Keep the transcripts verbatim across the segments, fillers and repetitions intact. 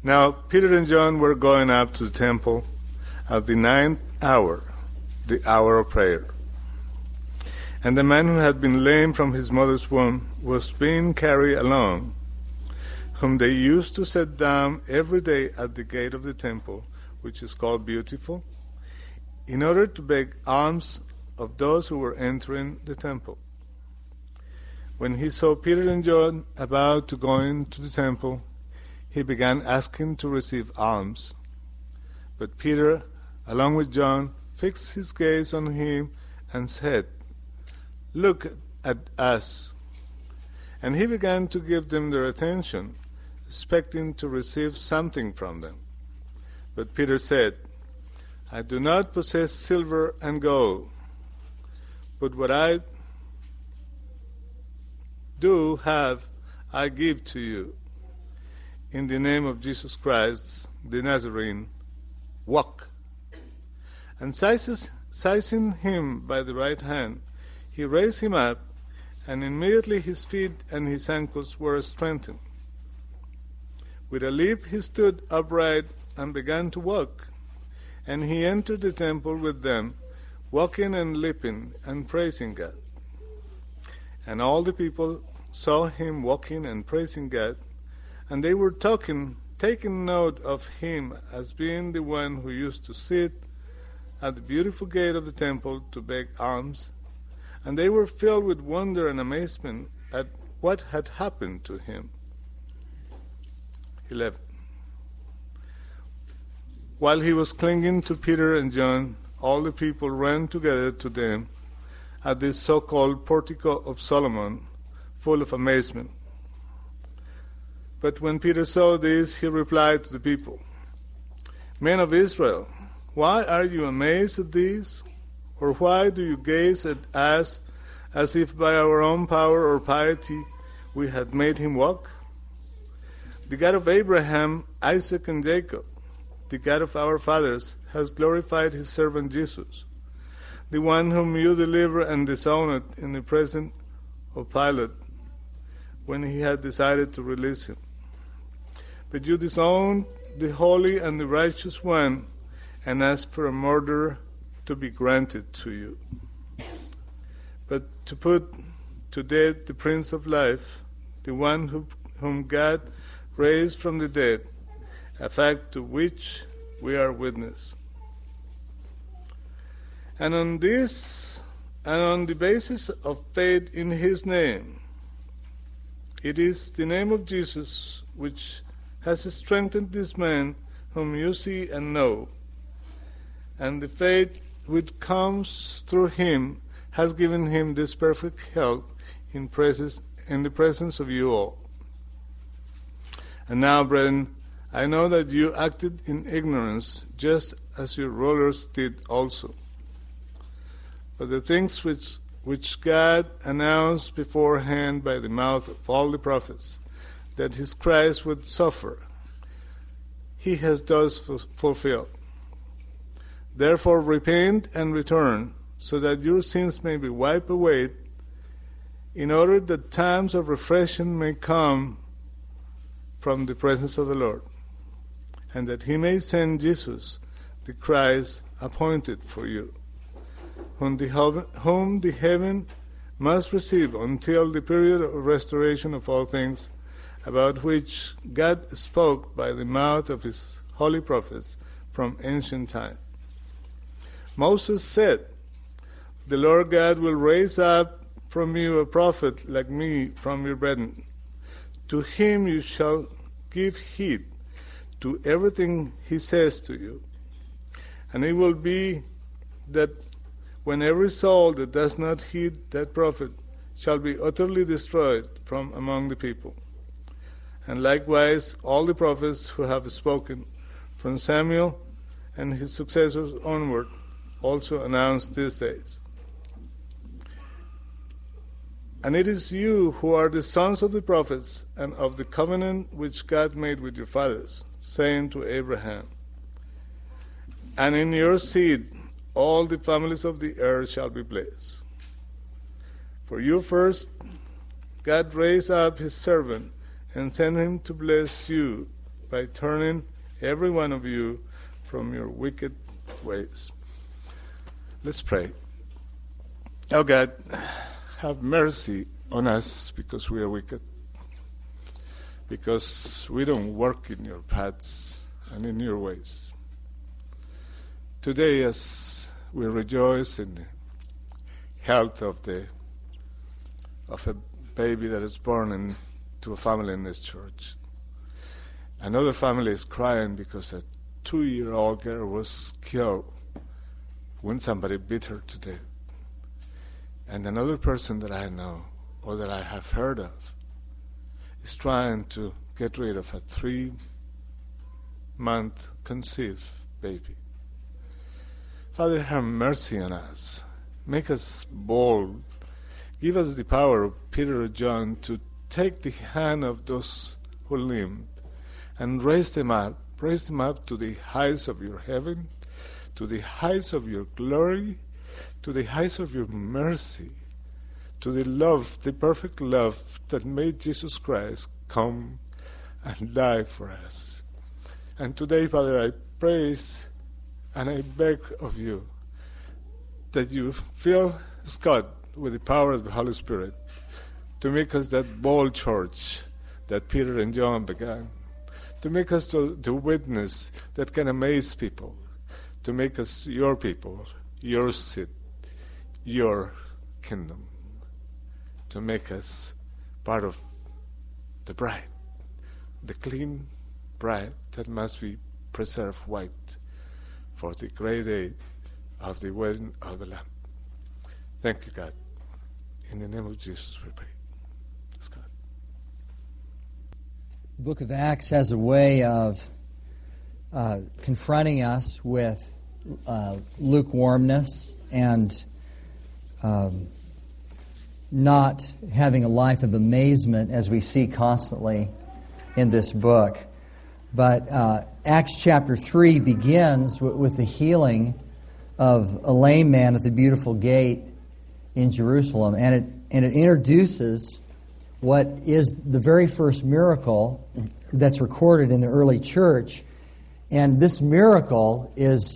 Now Peter and John were going up to the temple at the ninth hour, the hour of prayer. And the man who had been lame from his mother's womb was being carried along, whom they used to set down every day at the gate of the temple, which is called Beautiful, in order to beg alms of those who were entering the temple. When he saw Peter and John about to go into the temple, he began asking to receive alms. But Peter, along with John, fixed his gaze on him and said, "Look at us." And he began to give them their attention, expecting to receive something from them. But Peter said, "I do not possess silver and gold, but what I do have, I give to you. In the name of Jesus Christ, the Nazarene, walk." And seizing him by the right hand, he raised him up, and immediately his feet and his ankles were strengthened. With a leap he stood upright and began to walk, and he entered the temple with them, walking and leaping and praising God. And all the people saw him walking and praising God, and they were talking, taking note of him as being the one who used to sit at the beautiful gate of the temple to beg alms, and they were filled with wonder and amazement at what had happened to him. eleven. While he was clinging to Peter and John, all the people ran together to them at this so-called portico of Solomon, full of amazement. But when Peter saw this, he replied to the people, "Men of Israel, why are you amazed at this? Or why do you gaze at us as if by our own power or piety we had made him walk? The God of Abraham, Isaac, and Jacob, the God of our fathers, has glorified his servant Jesus, the one whom you delivered and disowned in the presence of Pilate when he had decided to release him. But you disowned the holy and the righteous one and asked for a murderer to be granted to you. But to put to death the Prince of Life, the one who, whom God raised from the dead, a fact to which we are witness. And on this, and on the basis of faith in his name, it is the name of Jesus which has strengthened this man whom you see and know, and the faith which comes through him has given him this perfect health in, presence, in the presence of you all. And now, brethren, I know that you acted in ignorance, just as your rulers did also. But the things which, which God announced beforehand by the mouth of all the prophets, that his Christ would suffer, he has thus fulfilled. Therefore repent and return, so that your sins may be wiped away, in order that times of refreshing may come from the presence of the Lord, and that he may send Jesus, the Christ appointed for you, whom the, whom the heaven must receive until the period of restoration of all things, about which God spoke by the mouth of his holy prophets from ancient time. Moses said, "The Lord God will raise up from you a prophet like me from your brethren. To him you shall give heed to everything he says to you. And it will be that when every soul that does not heed that prophet shall be utterly destroyed from among the people. And likewise all the prophets who have spoken from Samuel and his successors onward also announced these days. And it is you who are the sons of the prophets and of the covenant which God made with your fathers, saying to Abraham, 'And in your seed all the families of the earth shall be blessed.' For you first God raised up his servant and sent him to bless you by turning every one of you from your wicked ways. Let's pray. Oh God, have mercy on us because we are wicked, because we don't work in your paths and in your ways. Today, as we rejoice in the health of the of a baby that is born into a family in this church, another family is crying because a two-year-old girl was killed when somebody beat her to death. And another person that I know, or that I have heard of, is trying to get rid of a three-month conceived baby. Father, have mercy on us. Make us bold. Give us the power of Peter or John to take the hand of those who limp and raise them up. Raise them up to the heights of your heaven, to the heights of your glory, to the heights of your mercy, to the love, the perfect love that made Jesus Christ come and die for us. And today, Father, I praise and I beg of you that you fill Scott with the power of the Holy Spirit to make us that bold church that Peter and John began, to make us the, the witness that can amaze people, to make us your people, your seed, your kingdom, to make us part of the bride, the clean bride that must be preserved white for the great day of the wedding of the Lamb. Thank you, God. In the name of Jesus we pray. Let's go. The book of Acts has a way of uh, confronting us with uh, lukewarmness and um, not having a life of amazement as we see constantly in this book. But uh, Acts chapter three begins w- with the healing of a lame man at the beautiful gate in Jerusalem, and it and it introduces what is the very first miracle that's recorded in the early church. And this miracle is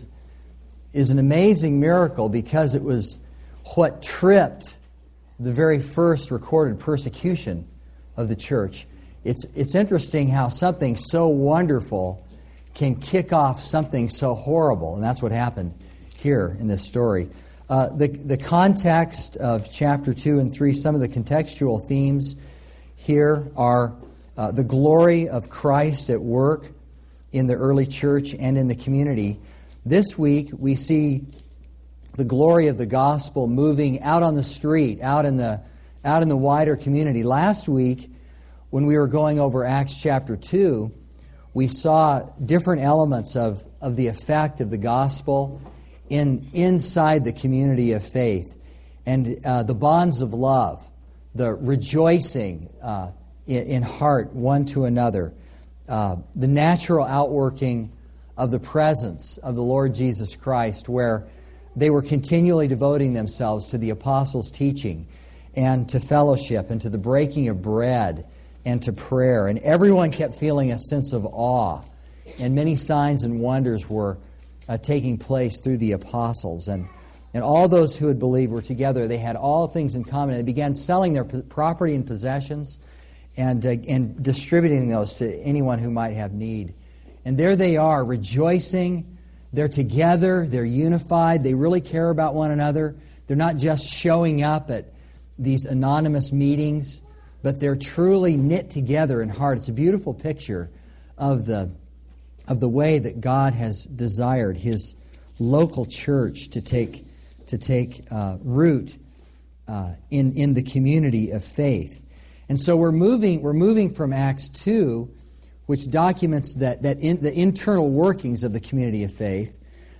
is an amazing miracle because it was what tripped the very first recorded persecution of the church. It's it's interesting how something so wonderful can kick off something so horrible, and that's what happened here in this story. Uh, the the context of chapter two and three, some of the contextual themes here are uh, the glory of Christ at work in the early church and in the community. This week we see the glory of the gospel moving out on the street, out in the out in the wider community. Last week, when we were going over Acts chapter two, we saw different elements of, of the effect of the gospel in inside the community of faith, and uh, the bonds of love, the rejoicing uh, in, in heart one to another, uh, the natural outworking of the presence of the Lord Jesus Christ, where they were continually devoting themselves to the apostles' teaching and to fellowship and to the breaking of bread and to prayer. And everyone kept feeling a sense of awe. And many signs and wonders were uh, taking place through the apostles. And, and all those who had believed were together. They had all things in common. They began selling their p- property and possessions and, uh, and distributing those to anyone who might have need. And there they are, rejoicing. They're together. They're unified. They really care about one another. They're not just showing up at these anonymous meetings, but they're truly knit together in heart. It's a beautiful picture of the of the way that God has desired His local church to take to take uh, root uh, in in the community of faith. And so we're moving we're moving from Acts two, which documents that that in, the internal workings of the community of faith,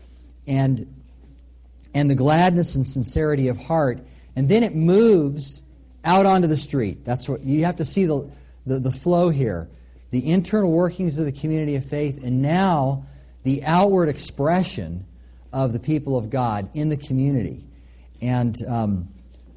and and the gladness and sincerity of heart, and then it moves out onto the street. That's what you have to see the, the the flow here. The internal workings of the community of faith, and now the outward expression of the people of God in the community. And um,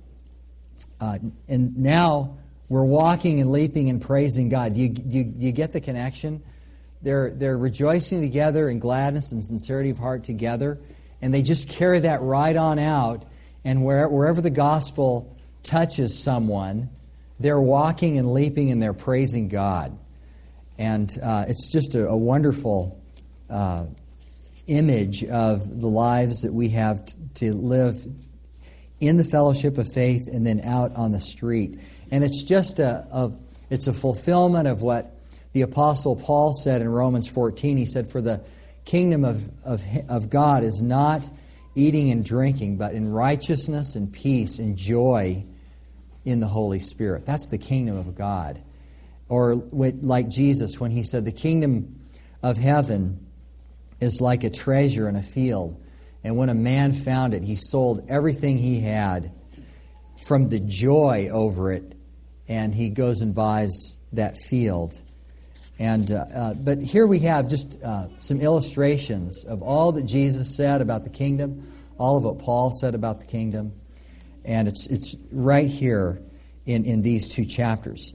uh, and now we're walking and leaping and praising God. Do you, do you, do you get the connection? they're they're rejoicing together in gladness and sincerity of heart together, and they just carry that right on out. And where, wherever the gospel touches someone, they're walking and leaping and they're praising God. And uh, it's just a, a wonderful uh, image of the lives that we have t- to live in the fellowship of faith and then out on the street. And it's just a, a it's a fulfillment of what the Apostle Paul said in Romans fourteen. He said, "For the kingdom of, of, of God is not eating and drinking, but in righteousness and peace and joy in the Holy Spirit." That's the kingdom of God. Or like Jesus when he said, "The kingdom of heaven is like a treasure in a field. And when a man found it, he sold everything he had from the joy over it, and he goes and buys that field." And uh, uh, but here we have just uh, some illustrations of all that Jesus said about the kingdom, all of what Paul said about the kingdom, and it's it's right here in, in these two chapters.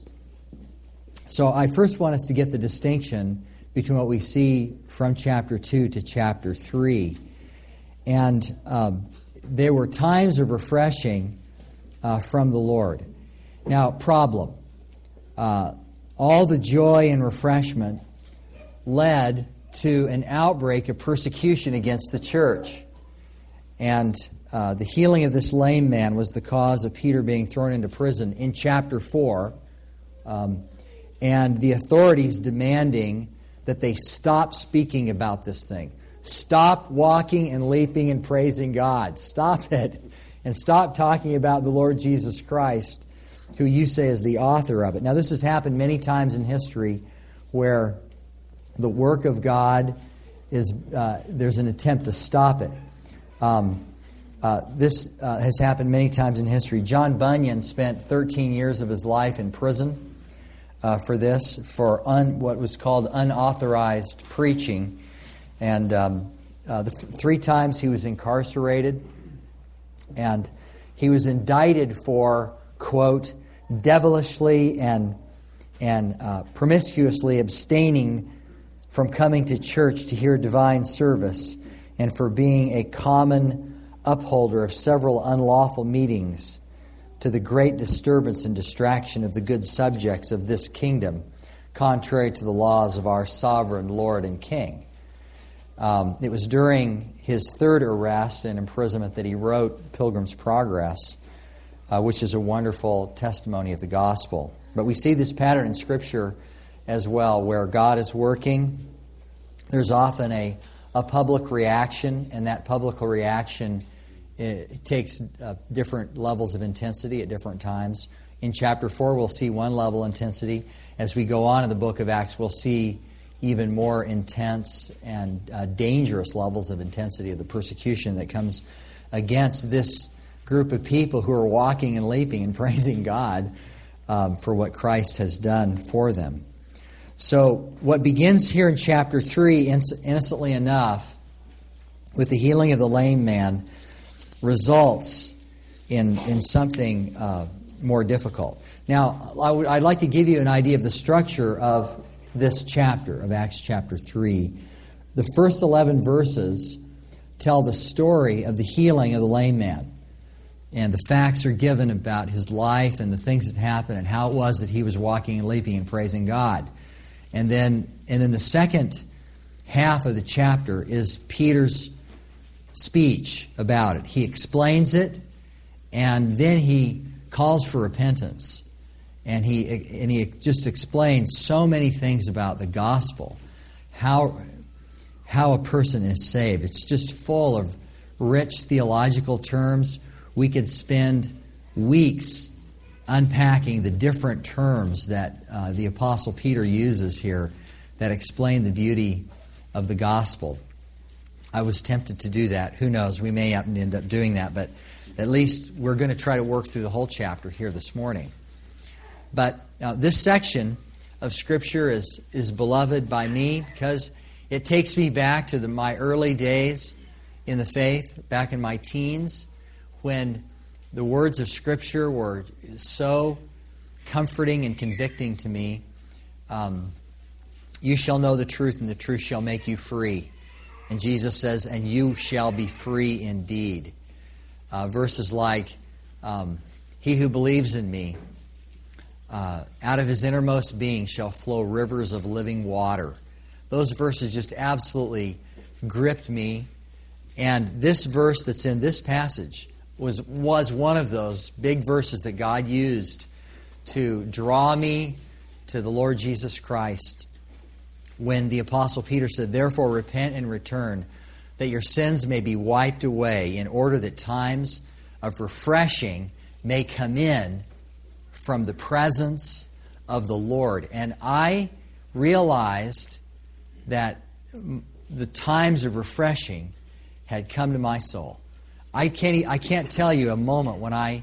So I first want us to get the distinction between what we see from chapter two to chapter three. And um, there were times of refreshing uh, from the Lord. Now, problem. Uh, all the joy and refreshment led to an outbreak of persecution against the church. And uh, the healing of this lame man was the cause of Peter being thrown into prison in chapter four. Um, and the authorities demanding that they stop speaking about this thing. Stop walking and leaping and praising God. Stop it. And stop talking about the Lord Jesus Christ, who you say is the author of it. Now, this has happened many times in history where the work of God is, uh, there's an attempt to stop it. Um, uh, this uh, has happened many times in history. John Bunyan spent thirteen years of his life in prison uh, for this, for un, what was called unauthorized preaching. And um, uh, the f- three times he was incarcerated, and he was indicted for, quote, devilishly and and uh, promiscuously abstaining from coming to church to hear divine service, and for being a common upholder of several unlawful meetings, to the great disturbance and distraction of the good subjects of this kingdom, contrary to the laws of our sovereign Lord and King. Um, it was during his third arrest and imprisonment that he wrote Pilgrim's Progress, uh, which is a wonderful testimony of the gospel. But we see this pattern in Scripture as well, where God is working. There's often a, a public reaction, and that public reaction it takes uh, different levels of intensity at different times. In chapter four, we'll see one level of intensity. As we go on in the book of Acts, we'll see even more intense and uh, dangerous levels of intensity of the persecution that comes against this group of people who are walking and leaping and praising God um, for what Christ has done for them. So what begins here in chapter three, innocently enough, with the healing of the lame man, results in, in something uh, more difficult. Now, I would, I'd like to give you an idea of the structure of this chapter, of Acts chapter three. The first eleven verses tell the story of the healing of the lame man. And the facts are given about his life and the things that happened and how it was that he was walking and leaping and praising God. And then, and then the second half of the chapter is Peter's speech about it. He explains it, and then he calls for repentance. And he and he just explains so many things about the gospel, how how a person is saved. It's just full of rich theological terms. We could spend weeks unpacking the different terms that uh, the Apostle Peter uses here that explain the beauty of the gospel. I was tempted to do that. Who knows? We may end up doing that, but at least we're going to try to work through the whole chapter here this morning. But uh, this section of Scripture is, is beloved by me because it takes me back to the, my early days in the faith, back in my teens, when the words of Scripture were so comforting and convicting to me. Um, You shall know the truth, and the truth shall make you free. And Jesus says, and you shall be free indeed. Uh, verses like, um, he who believes in me, uh, out of his innermost being shall flow rivers of living water. Those verses just absolutely gripped me. And this verse that's in this passage was, was one of those big verses that God used to draw me to the Lord Jesus Christ. When the Apostle Peter said, therefore repent and return, that your sins may be wiped away, in order that times of refreshing may come in from the presence of the Lord. And I realized that the times of refreshing had come to my soul. I can't, I can't tell you a moment when I,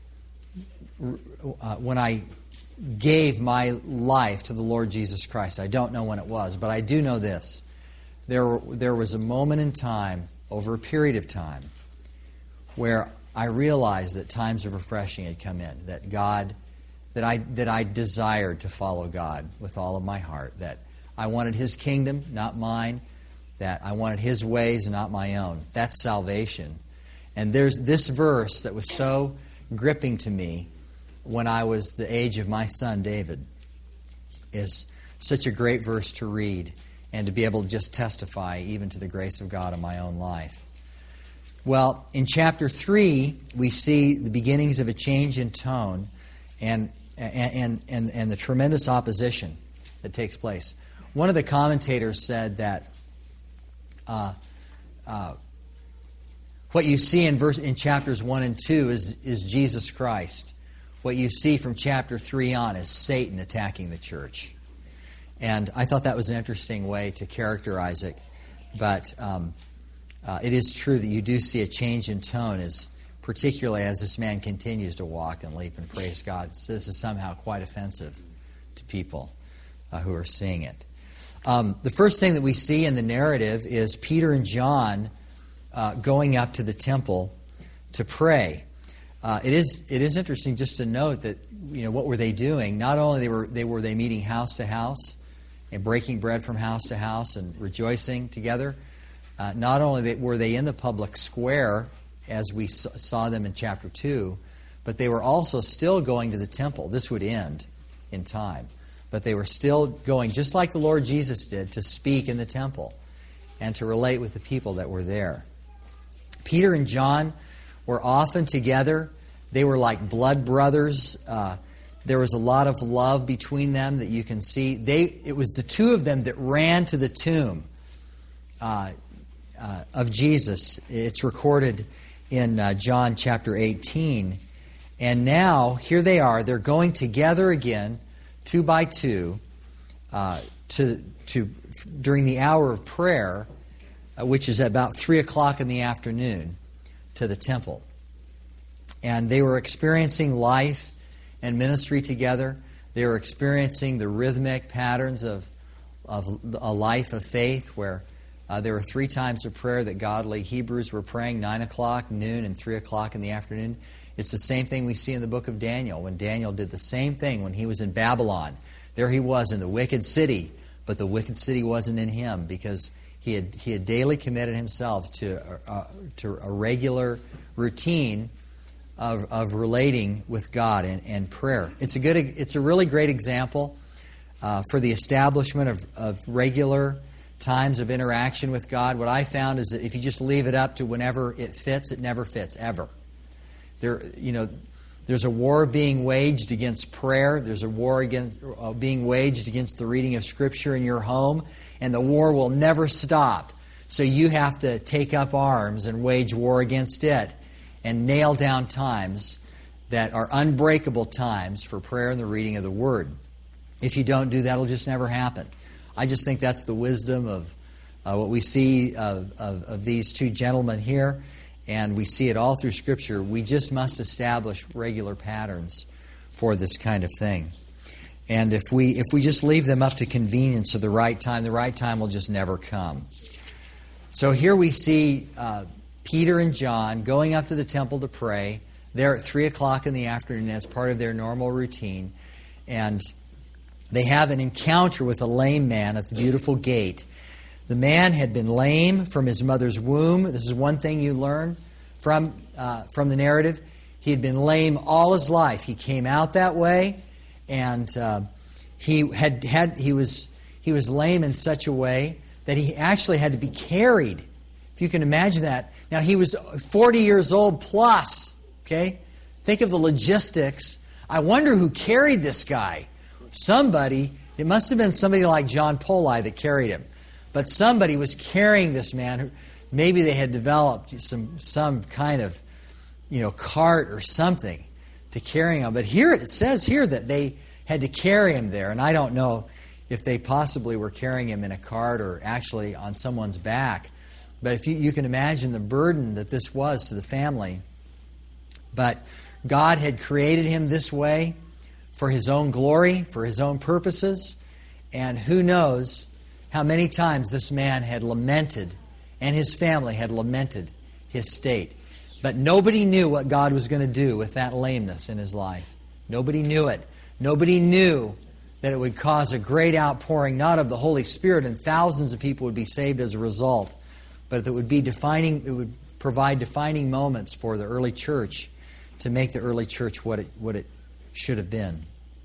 uh, when I gave my life to the Lord Jesus Christ. I don't know when it was, but I do know this. There, there was a moment in time, over a period of time, where I realized that times of refreshing had come in, that God, that I, that I desired to follow God with all of my heart, that I wanted His kingdom, not mine, that I wanted His ways, not my own. That's salvation. And there's this verse that was so gripping to me when I was the age of my son David is such a great verse to read and to be able to just testify even to the grace of God in my own life. Well, in chapter three, we see the beginnings of a change in tone and and and, and the tremendous opposition that takes place. One of the commentators said that uh, uh, what you see in verse in chapters one and two is is Jesus Christ. What you see from chapter three on is Satan attacking the church. And I thought that was an interesting way to characterize it. But um, uh, it is true that you do see a change in tone, as particularly as this man continues to walk and leap and praise God. So this is somehow quite offensive to people uh, who are seeing it. Um, the first thing that we see in the narrative is Peter and John uh, going up to the temple to pray. Uh, it is it is interesting just to note that, you know, what were they doing? Not only they were they were they meeting house to house and breaking bread from house to house and rejoicing together. Uh, not only were they in the public square as we saw them in chapter two, but they were also still going to the temple. This would end in time, but they were still going, just like the Lord Jesus did, to speak in the temple and to relate with the people that were there. Peter and John were often together. They were like blood brothers. Uh, there was a lot of love between them that you can see. They it was the two of them that ran to the tomb uh, uh, of Jesus. It's recorded in uh, John chapter eighteen. And now, here they are. They're going together again, two by two, uh, to to during the hour of prayer, uh, which is about three o'clock in the afternoon, to the temple. And they were experiencing life and ministry together. They were experiencing the rhythmic patterns of, of a life of faith, where uh, there were three times of prayer that godly Hebrews were praying, nine o'clock, noon, and three o'clock in the afternoon. It's the same thing we see in the book of Daniel, when Daniel did the same thing when he was in Babylon. There he was in the wicked city, but the wicked city wasn't in him, because he had he had daily committed himself to uh, to a regular routine of of relating with God and, and prayer. It's a good it's a really great example uh, for the establishment of, of regular times of interaction with God. What I found is that if you just leave it up to whenever it fits, it never fits ever. There, you know, there's a war being waged against prayer. There's a war against uh, being waged against the reading of Scripture in your home, and the war will never stop. So you have to take up arms and wage war against it, and nail down times that are unbreakable times for prayer and the reading of the Word. If you don't do that, it'll just never happen. I just think that's the wisdom of uh, what we see of, of, of these two gentlemen here. And we see it all through Scripture. We just must establish regular patterns for this kind of thing. And if we if we just leave them up to convenience of the right time, the right time will just never come. So here we see uh, Peter and John going up to the temple to pray. They're at three o'clock in the afternoon as part of their normal routine. And they have an encounter with a lame man at the beautiful gate. The man had been lame from his mother's womb. This is one thing you learn from, uh, from the narrative. He had been lame all his life. He came out that way, and uh, he had had he was he was lame in such a way that he actually had to be carried. If you can imagine that. Now, he was forty years old plus. Okay, think of the logistics. I wonder who carried this guy. Somebody. It must have been somebody like John Poli that carried him. But somebody was carrying this man. Maybe they had developed some some kind of, you know, cart or something to carry him. But here it says here that they had to carry him there. And I don't know if they possibly were carrying him in a cart or actually on someone's back. But if you, you can imagine the burden that this was to the family. But God had created him this way for his own glory, for his own purposes. And who knows how many times this man had lamented, and his family had lamented his state. But nobody knew what God was going to do with that lameness in his life. Nobody knew it. Nobody knew that it would cause a great outpouring, not of the Holy Spirit, and thousands of people would be saved as a result, but that it would be defining, it would provide defining moments for the early church to make the early church what it, what it should have been.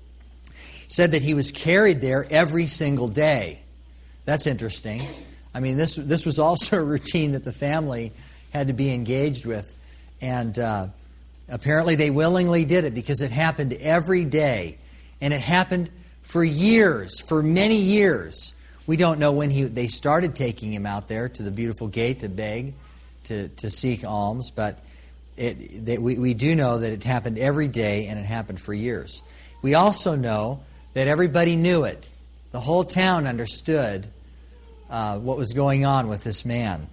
It said that he was carried there every single day. That's interesting. I mean, this this was also a routine that the family had to be engaged with. And uh, apparently they willingly did it because it happened every day. And it happened for years, for many years. We don't know when he they started taking him out there to the beautiful gate to beg, to, to seek alms. But it, they, we, we do know that it happened every day and it happened for years. We also know that everybody knew it. The whole town understood uh, what was going on with this man.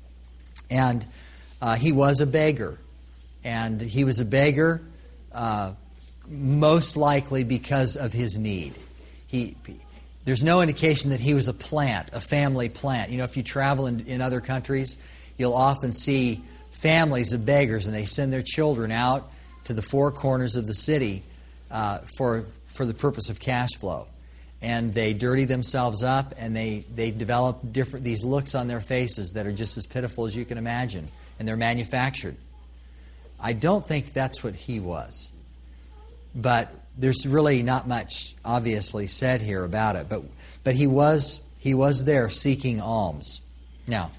And uh, he was a beggar. And he was a beggar uh, most likely because of his need. He, there's no indication that he was a plant, a family plant. You know, if you travel in, in other countries, you'll often see families of beggars, and they send their children out to the four corners of the city uh, for for the purpose of cash flow. And they dirty themselves up, and they, they develop different these looks on their faces that are just as pitiful as you can imagine, and they're manufactured. I don't think that's what he was. But there's really not much obviously said here about it. But but he was he was there seeking alms. Now,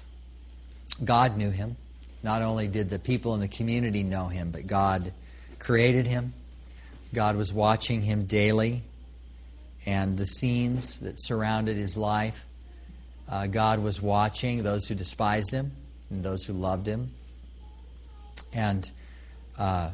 God knew him. Not only did the people in the community know him, but God created him. God was watching him daily, and the scenes that surrounded his life. Uh, God was watching those who despised him and those who loved him. And uh,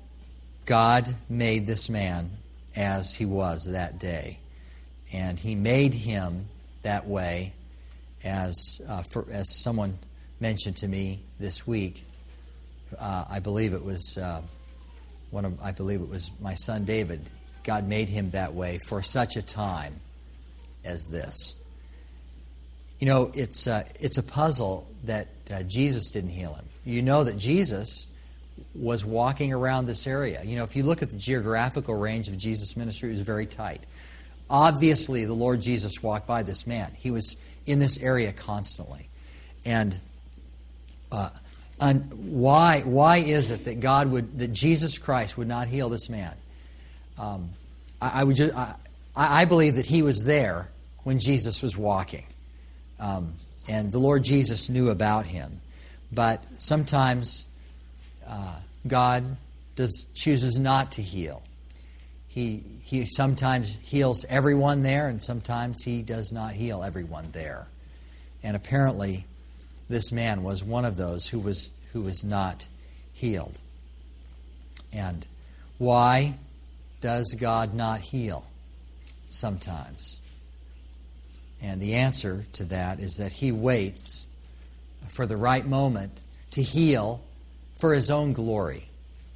God made this man as he was that day. And he made him that way as, uh, for, as someone mentioned to me this week. Uh, I believe it was uh, one of I believe it was my son David. God made him that way for such a time as this. You know, it's uh, it's a puzzle that uh, Jesus didn't heal him. You know that Jesus was walking around this area. You know, if you look at the geographical range of Jesus' ministry, it was very tight. Obviously, the Lord Jesus walked by this man. He was in this area constantly. And uh, and why why is it that God would that Jesus Christ would not heal this man? Um, I, I would just I, I believe that he was there when Jesus was walking, um, and the Lord Jesus knew about him. But sometimes uh, God does chooses not to heal. He he sometimes heals everyone there, and sometimes he does not heal everyone there. And apparently, this man was one of those who was who was not healed. And why does God not heal sometimes? And the answer to that is that he waits for the right moment to heal for his own glory.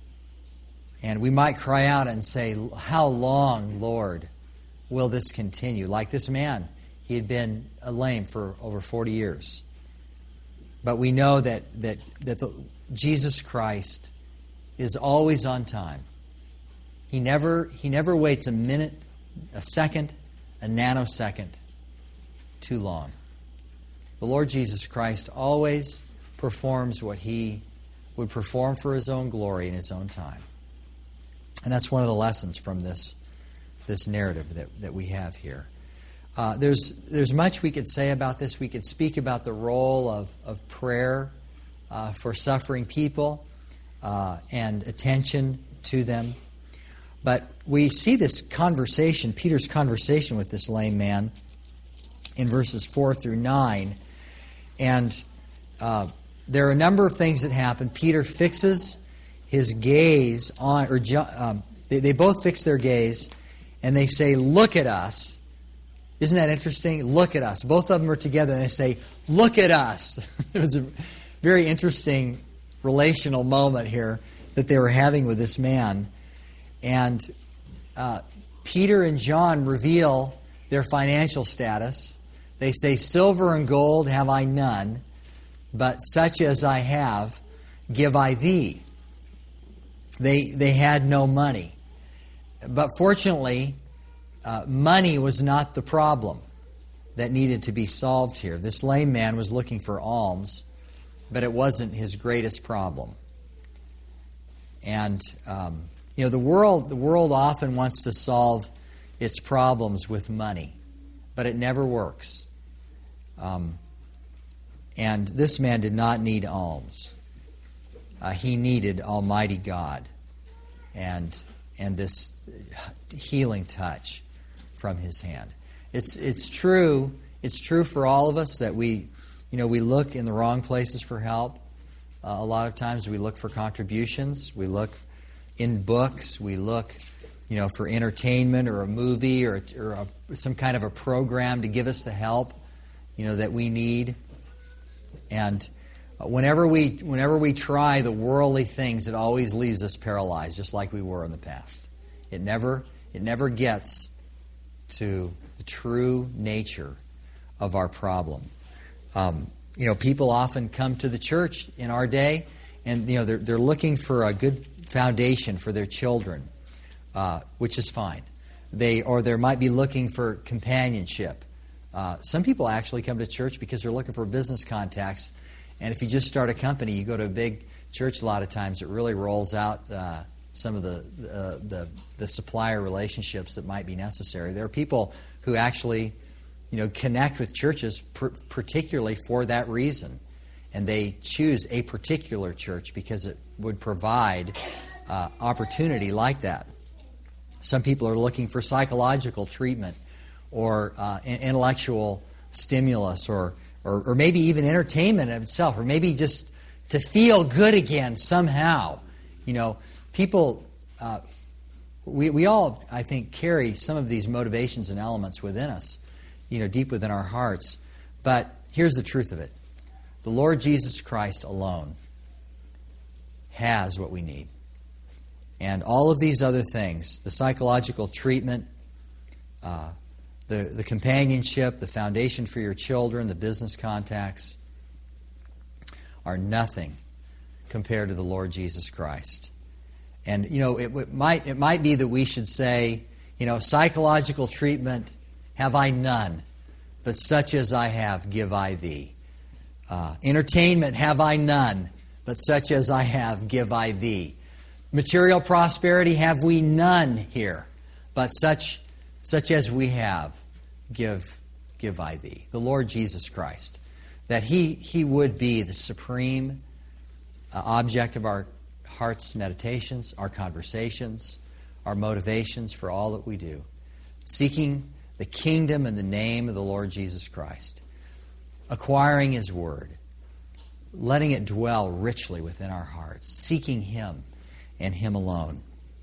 And we might cry out and say, "How long, Lord, will this continue?" Like this man, he had been lame for over forty years. But we know that that that the, Jesus Christ is always on time. He never he never waits a minute a second, a nanosecond too long. The Lord Jesus Christ always performs what He would perform for His own glory in His own time. And that's one of the lessons from this, this narrative that, that we have here. Uh, there's, there's much we could say about this. We could speak about the role of, of prayer uh, for suffering people uh, and attention to them. But we see this conversation, Peter's conversation with this lame man in verses four through nine. And uh, there are a number of things that happen. Peter fixes his gaze on, or um, they, they both fix their gaze, and they say, "Look at us." Isn't that interesting? Look at us. Both of them are together, and they say, "Look at us." It was a very interesting relational moment here that they were having with this man. And uh, Peter and John reveal their financial status. They say, "Silver and gold have I none, but such as I have give I thee." They, they had no money. But fortunately, uh, money was not the problem that needed to be solved here. This lame man was looking for alms, but it wasn't his greatest problem. And um, you know, the world the world often wants to solve its problems with money, but it never works. Um, and this man did not need alms. Uh, he needed Almighty God and and this healing touch from His hand. It's it's true. It's true for all of us that we, you know, we look in the wrong places for help. Uh, a lot of times we look for contributions. We look in books. We look, you know, for entertainment or a movie or, or a, some kind of a program to give us the help, you know, that we need. And whenever we whenever we try the worldly things, it always leaves us paralyzed, just like we were in the past. It never it never gets to the true nature of our problem. Um, you know, people often come to the church in our day, and you know they're they're looking for a good foundation for their children, uh, which is fine. They or they might be looking for companionship. Uh, some people actually come to church because they're looking for business contacts. And if you just start a company, you go to a big church a lot of times, it really rolls out uh, some of the, uh, the the supplier relationships that might be necessary. There are people who actually, you know, connect with churches pr- particularly for that reason. And they choose a particular church because it would provide uh, opportunity like that. Some people are looking for psychological treatment or uh, intellectual stimulus or Or, or maybe even entertainment in itself, or maybe just to feel good again somehow. You know, people, uh, we we all, I think, carry some of these motivations and elements within us, you know, deep within our hearts. But here's the truth of it. The Lord Jesus Christ alone has what we need. And all of these other things, the psychological treatment, uh, The, the companionship, the foundation for your children, the business contacts, are nothing compared to the Lord Jesus Christ. And, you know, it, it might it might be that we should say, you know, psychological treatment have I none, but such as I have give I thee. Uh, entertainment have I none, but such as I have give I thee. Material prosperity have we none here, but such such as we have, give give I thee. The Lord Jesus Christ. That He, he would be the supreme uh, object of our heart's meditations, our conversations, our motivations for all that we do. Seeking the kingdom and the name of the Lord Jesus Christ. Acquiring His Word. Letting it dwell richly within our hearts. Seeking Him and Him alone.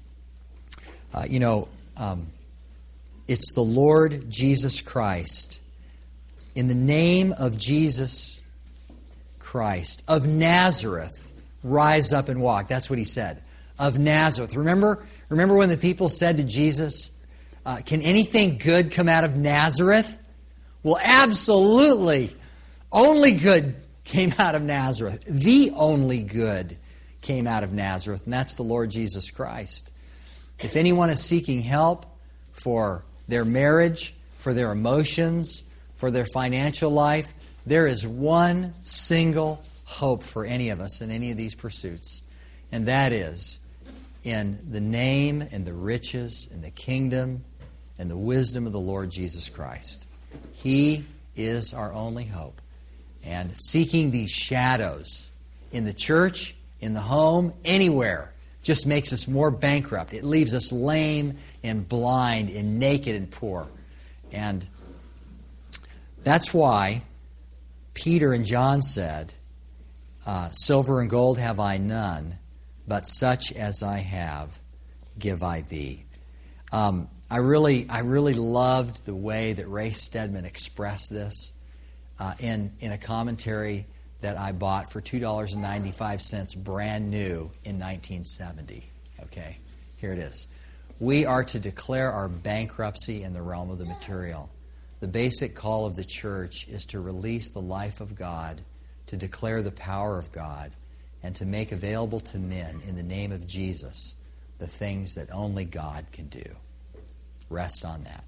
Uh, you know, um, it's the Lord Jesus Christ. In the name of Jesus Christ, of Nazareth, rise up and walk. That's what He said. Of Nazareth. Remember, remember when the people said to Jesus, uh, can anything good come out of Nazareth? Well, absolutely. Only good came out of Nazareth. The only good came out of Nazareth, and that's the Lord Jesus Christ. If anyone is seeking help for their marriage, for their emotions, for their financial life. There is one single hope for any of us in any of these pursuits, and that is in the name and the riches and the kingdom and the wisdom of the Lord Jesus Christ. He is our only hope. And seeking these shadows in the church, in the home, anywhere, just makes us more bankrupt. It leaves us lame and blind and naked and poor. And that's why Peter and John said, uh, silver and gold have I none, but such as I have give I thee. Um, I really, I really loved the way that Ray Stedman expressed this uh, in in a commentary that I bought for two dollars and ninety-five cents, brand new in nineteen seventy. Okay, here it is. We are to declare our bankruptcy in the realm of the material. The basic call of the church is to release the life of God, to declare the power of God, and to make available to men in the name of Jesus the things that only God can do. Rest on that.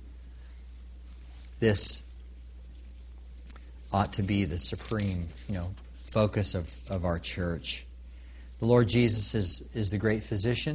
This ought to be the supreme, you know, focus of, of our church. The Lord Jesus is, is the great physician,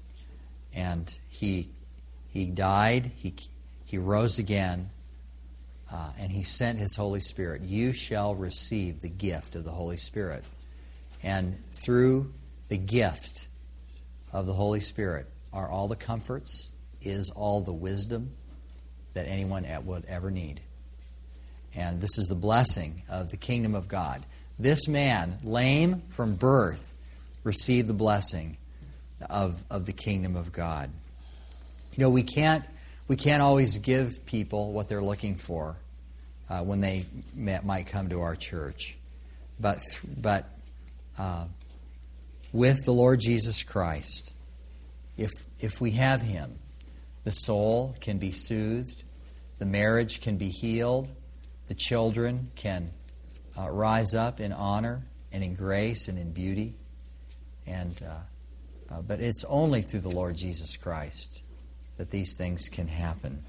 and He He died, He He rose again, uh, and He sent His Holy Spirit. You shall receive the gift of the Holy Spirit. And through the gift of the Holy Spirit are all the comforts, is all the wisdom that anyone would ever need. And this is the blessing of the kingdom of God. This man, lame from birth, received the blessing of, of the kingdom of God. You know, we can't we can't always give people what they're looking for uh, when they may, might come to our church. But but uh, with the Lord Jesus Christ, if if we have Him, the soul can be soothed, the marriage can be healed, the children can uh, rise up in honor and in grace and in beauty. And uh, uh, but it's only through the Lord Jesus Christ that these things can happen.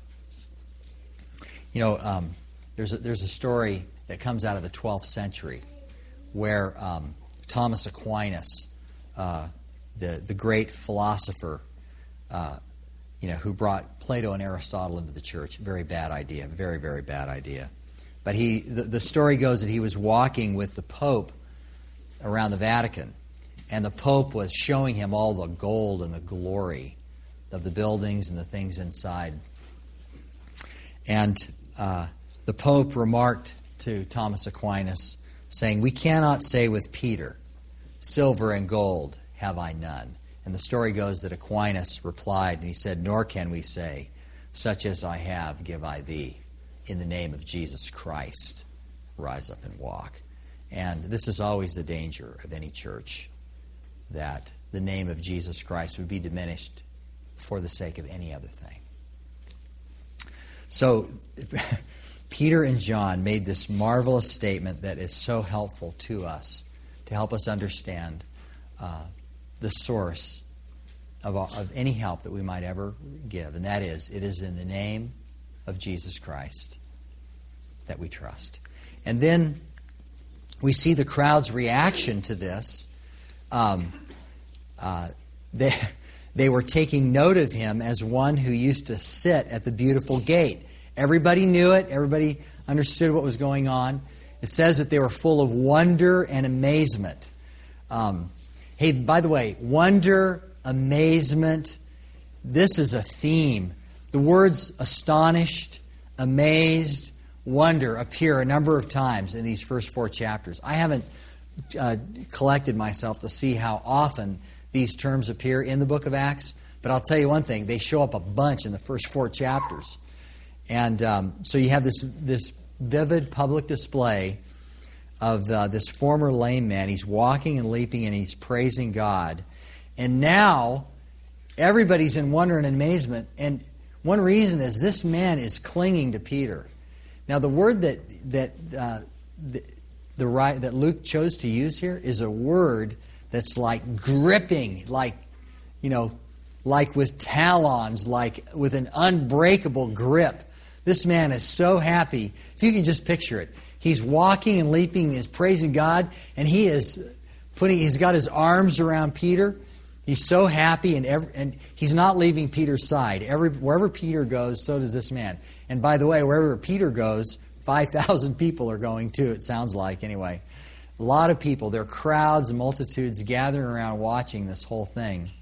You know, um, there's a, there's a story that comes out of the twelfth century where um, Thomas Aquinas, uh, the the great philosopher, uh, you know, who brought Plato and Aristotle into the church. Very bad idea. Very, very bad idea. But he, the, the story goes that he was walking with the Pope around the Vatican, and the Pope was showing him all the gold and the glory of the buildings and the things inside. And uh, the Pope remarked to Thomas Aquinas, saying, "We cannot say with Peter, 'Silver and gold have I none.'" And the story goes that Aquinas replied, and he said, "Nor can we say, 'Such as I have give I thee. In the name of Jesus Christ, rise up and walk.'" And this is always the danger of any church, that the name of Jesus Christ would be diminished for the sake of any other thing. So Peter and John made this marvelous statement that is so helpful to us to help us understand uh, the source of, of any help that we might ever give. And that is, it is in the name of Jesus Christ that we trust. And then we see the crowd's reaction to this. Um, uh, they, they were taking note of him as one who used to sit at the beautiful gate. Everybody knew it. Everybody understood what was going on. It says that they were full of wonder and amazement. Um, hey, by the way, wonder, amazement, this is a theme. The words astonished, amazed, wonder appear a number of times in these first four chapters. I haven't uh, collected myself to see how often these terms appear in the book of Acts, but I'll tell you one thing, they show up a bunch in the first four chapters. And um, so you have this, this vivid public display of uh, this former lame man. He's walking and leaping and he's praising God. And now everybody's in wonder and amazement. And one reason is this man is clinging to Peter. Now the word that that uh, the, the right that Luke chose to use here is a word that's like gripping, like, you know, like with talons, like with an unbreakable grip. This man is so happy. If you can just picture it. He's walking and leaping, is praising God, and he is putting, he's got his arms around Peter. He's so happy, and every, and he's not leaving Peter's side. Every, wherever Peter goes, so does this man. And by the way, wherever Peter goes, five thousand people are going too, it sounds like, anyway. A lot of people. There are crowds and multitudes gathering around watching this whole thing.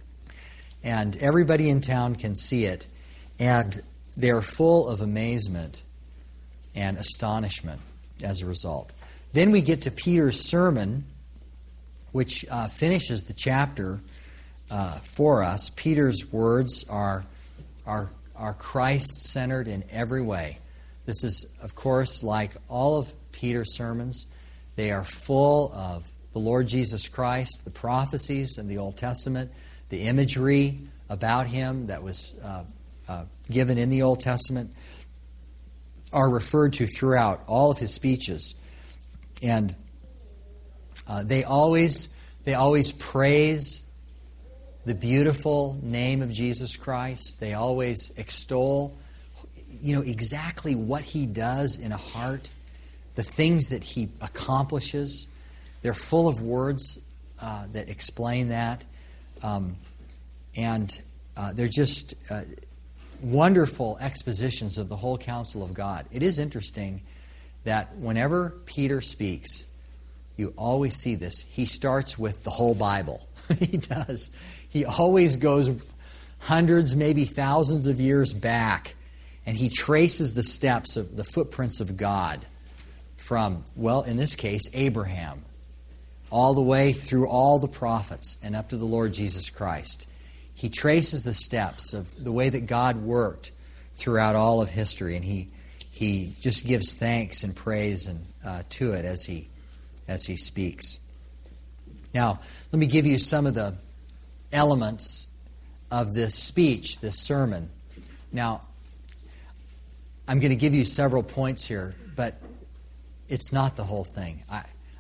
And everybody in town can see it. And they're full of amazement and astonishment as a result. Then we get to Peter's sermon, which uh, finishes the chapter uh, for us. Peter's words are, are, are Christ-centered in every way. This is, of course, like all of Peter's sermons. They are full of the Lord Jesus Christ, the prophecies in the Old Testament, the imagery about Him that was uh, uh, given in the Old Testament are referred to throughout all of His speeches. And uh, they always they always praise the beautiful name of Jesus Christ. They always extol, you know, exactly what He does in a heart, the things that He accomplishes. They're full of words uh, that explain that. Um, and uh, they're just uh, wonderful expositions of the whole counsel of God. It is interesting that whenever Peter speaks, you always see this. He starts with the whole Bible. He does. He always goes hundreds, maybe thousands of years back, and he traces the steps of the footprints of God from, well, in this case, Abraham, all the way through all the prophets and up to the Lord Jesus Christ. He traces the steps of the way that God worked throughout all of history, and he he just gives thanks and praise and uh, to it as he as he speaks. Now, let me give you some of the elements of this speech, this sermon. Now, I'm going to give you several points here, but it's not the whole thing. I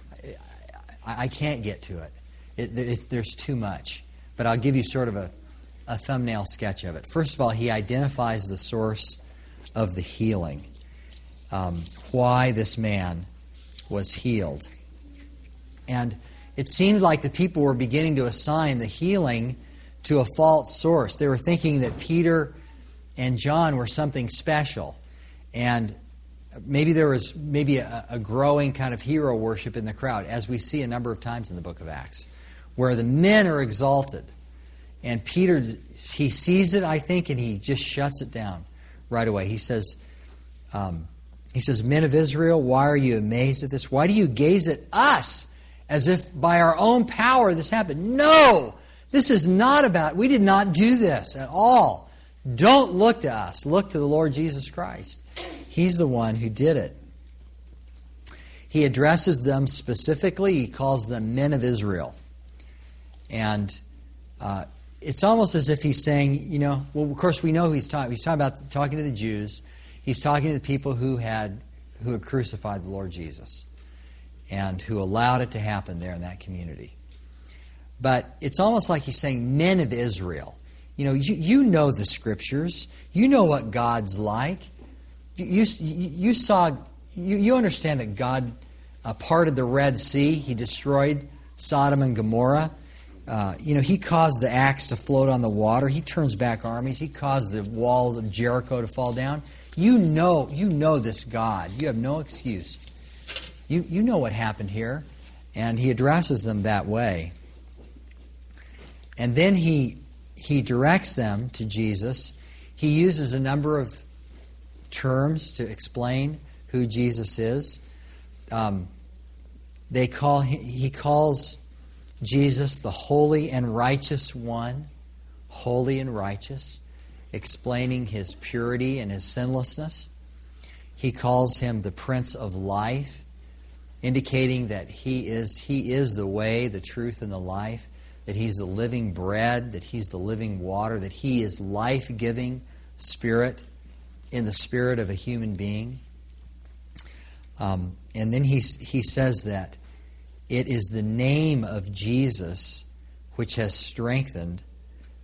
I, I can't get to it. It, it. There's too much. But I'll give you sort of a, a thumbnail sketch of it. First of all, he identifies the source of the healing, um, why this man was healed. And it seemed like the people were beginning to assign the healing to a false source. They were thinking that Peter and John were something special. And maybe there was maybe a, a growing kind of hero worship in the crowd, as we see a number of times in the book of Acts, where the men are exalted. And Peter, he sees it, I think, and he just shuts it down right away. He says, um, he says, "Men of Israel, why are you amazed at this? Why do you gaze at us as if by our own power this happened? No! This is not about, we did not do this at all. Don't look to us. Look to the Lord Jesus Christ. He's the one who did it." He addresses them specifically. He calls them men of Israel. And uh, it's almost as if he's saying, you know, well, of course we know who he's talking. He's talking about talking to the Jews. He's talking to the people who had who had crucified the Lord Jesus and who allowed it to happen there in that community. But it's almost like he's saying, men of Israel. You know, you, you know the Scriptures. You know what God's like. You, you, you saw, you, you understand that God uh, parted the Red Sea. He destroyed Sodom and Gomorrah. Uh, you know, He caused the axe to float on the water. He turns back armies. He caused the wall of Jericho to fall down. You know, you know this God. You have no excuse. You, you know what happened here. And he addresses them that way. And then he he directs them to Jesus. He uses a number of terms to explain who Jesus is. Um, they call he calls Jesus the Holy and Righteous One, holy and righteous, explaining His purity and His sinlessness. He calls Him the Prince of Life, indicating that He is He is the way, the truth, and the life, that He's the living bread, that He's the living water, that He is life-giving Spirit in the spirit of a human being. Um, and then he, he says that it is the name of Jesus which has strengthened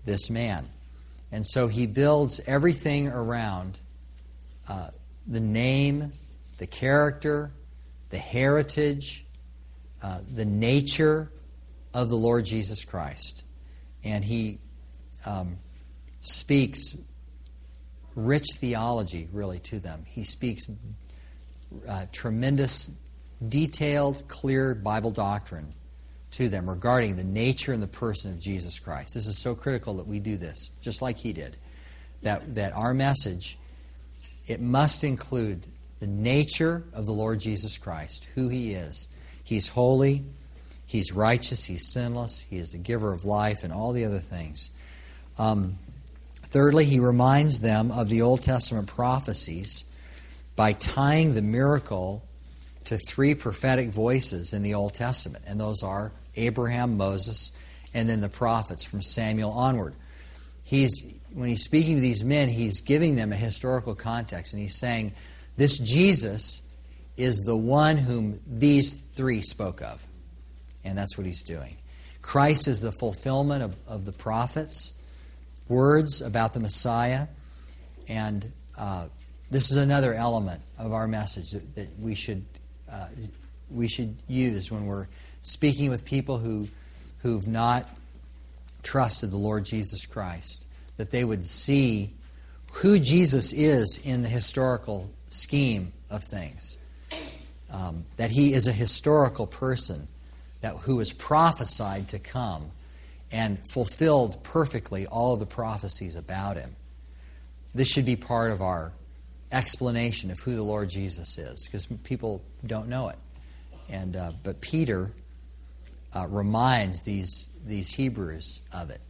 this man. And so he builds everything around uh, the name, the character, the heritage, uh, the nature of the Lord Jesus Christ. And he um, speaks rich theology, really, to them. He speaks uh, tremendous, detailed, clear Bible doctrine to them regarding the nature and the person of Jesus Christ. This is so critical that we do this, just like he did. That, that our message, it must include the nature of the Lord Jesus Christ, who he is. He's holy, he's righteous, he's sinless, he is the giver of life, and all the other things. Um, thirdly, he reminds them of the Old Testament prophecies by tying the miracle to three prophetic voices in the Old Testament, and those are Abraham, Moses, and then the prophets from Samuel onward. He's when he's speaking to these men, he's giving them a historical context, and he's saying, this Jesus is the one whom these three spoke of. And that's what he's doing. Christ is the fulfillment of, of the prophets' words about the Messiah. And uh, this is another element of our message that, that we should uh, we should use when we're speaking with people who who've not trusted the Lord Jesus Christ, that they would see who Jesus is in the historical scheme of things. Um, that he is a historical person that who is prophesied to come and fulfilled perfectly all of the prophecies about him. This should be part of our explanation of who the Lord Jesus is, because people don't know it. And uh, but Peter uh, reminds these these Hebrews of it.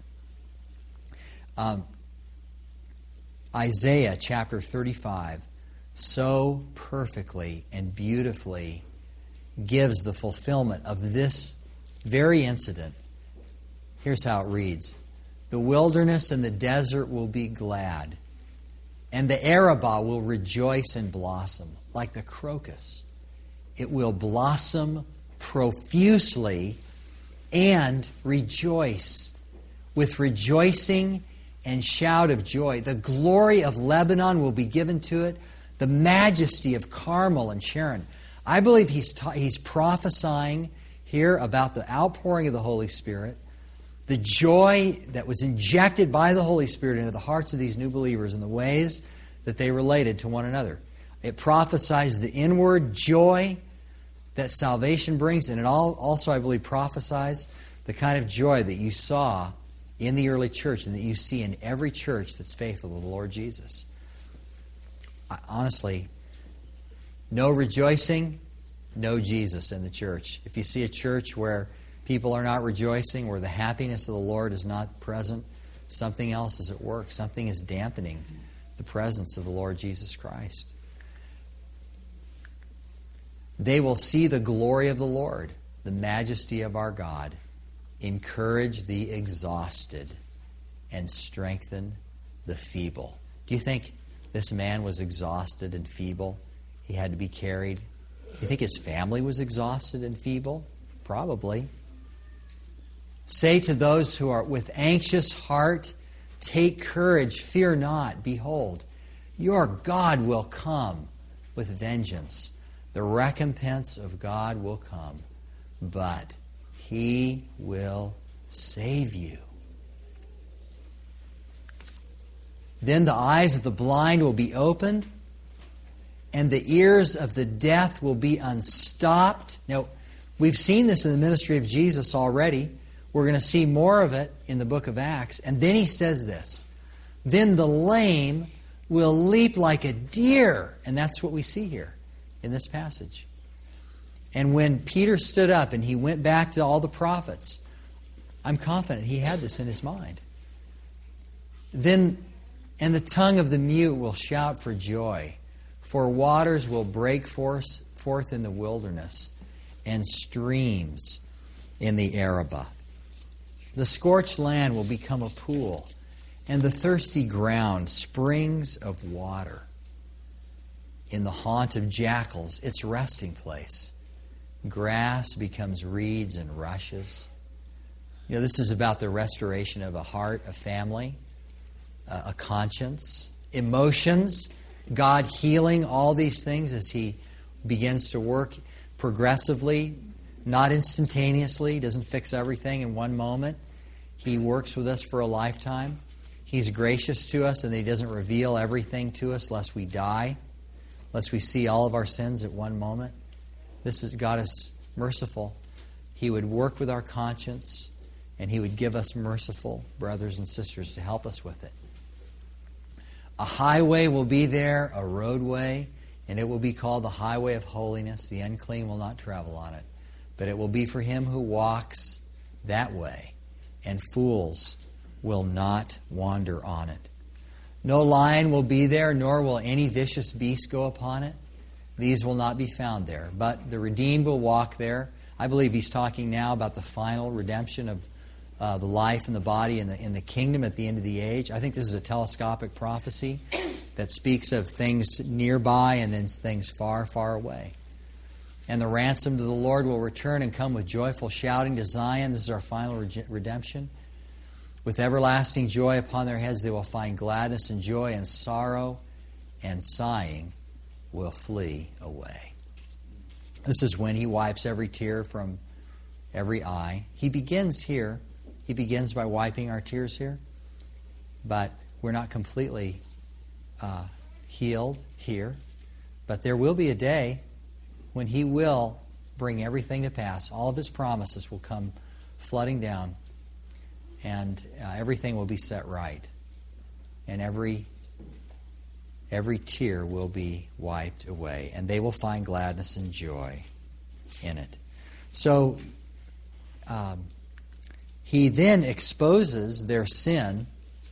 Um, Isaiah chapter thirty-five so perfectly and beautifully gives the fulfillment of this very incident. Here's how it reads. The wilderness and the desert will be glad, and the Arabah will rejoice and blossom like the crocus. It will blossom profusely and rejoice with rejoicing and shout of joy. The glory of Lebanon will be given to it, the majesty of Carmel and Sharon. I believe he's ta- he's prophesying here about the outpouring of the Holy Spirit, the joy that was injected by the Holy Spirit into the hearts of these new believers in the ways that they related to one another. It prophesies the inward joy that salvation brings, and it all also, I believe, prophesies the kind of joy that you saw in the early church and that you see in every church that's faithful to the Lord Jesus. I, honestly, no rejoicing, no Jesus in the church. If you see a church where people are not rejoicing, where the happiness of the Lord is not present, something else is at work. Something is dampening the presence of the Lord Jesus Christ. They will see the glory of the Lord, the majesty of our God, encourage the exhausted, and strengthen the feeble. Do you think this man was exhausted and feeble? He had to be carried. Do you think his family was exhausted and feeble? Probably. Say to those who are with anxious heart, take courage, fear not. Behold, your God will come with vengeance. The recompense of God will come, but He will save you. Then the eyes of the blind will be opened, and the ears of the deaf will be unstopped. Now, we've seen this in the ministry of Jesus already. We're going to see more of it in the book of Acts. And then he says this, then the lame will leap like a deer. And that's what we see here in this passage. And when Peter stood up and he went back to all the prophets, I'm confident he had this in his mind. Then, and the tongue of the mute will shout for joy, for waters will break forth, forth in the wilderness, and streams in the Arabah. The scorched land will become a pool, and the thirsty ground springs of water. In the haunt of jackals, its resting place, grass becomes reeds and rushes. You know, this is about the restoration of a heart, a family, uh, a conscience, emotions, God healing all these things as He begins to work progressively, not instantaneously, doesn't fix everything in one moment. He works with us for a lifetime. He's gracious to us, and He doesn't reveal everything to us lest we die, lest we see all of our sins at one moment. This is God is merciful. He would work with our conscience, and He would give us merciful brothers and sisters to help us with it. A highway will be there, a roadway, and it will be called the highway of holiness. The unclean will not travel on it, but it will be for him who walks that way, and fools will not wander on it. No lion will be there, nor will any vicious beast go upon it. These will not be found there, but the redeemed will walk there. I believe he's talking now about the final redemption of uh, the life and the body in the, in the kingdom at the end of the age. I think this is a telescopic prophecy that speaks of things nearby and then things far, far away. And the ransomed of the Lord will return and come with joyful shouting to Zion. This is our final re- redemption. With everlasting joy upon their heads, they will find gladness and joy, and sorrow and sighing will flee away. This is when He wipes every tear from every eye. He begins here. He begins by wiping our tears here. But we're not completely uh, healed here. But there will be a day when He will bring everything to pass. All of His promises will come flooding down, and uh, everything will be set right. And every every tear will be wiped away, and they will find gladness and joy in it. So um, He then exposes their sin,